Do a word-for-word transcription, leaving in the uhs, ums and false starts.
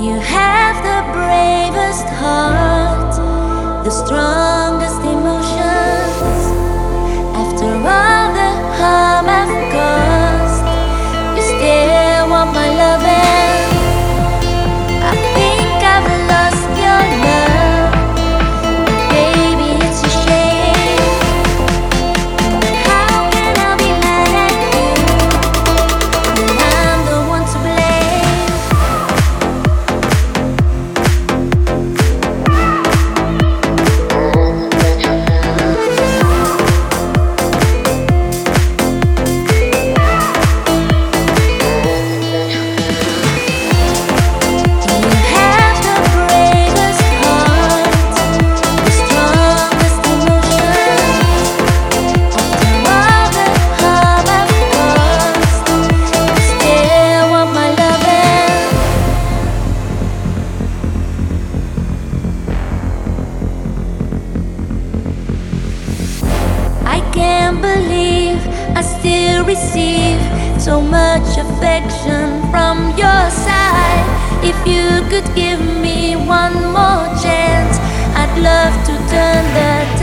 You have the bravest heart, the strongest emotions. After all the harm I've caused, you still want my loving. I think I've lost your love, but baby, it's a shame. How can I be mad at you when I'm the one to blame? I can't believe I still receive so much affection from your side. If you could give me one more chance, I'd love to turn the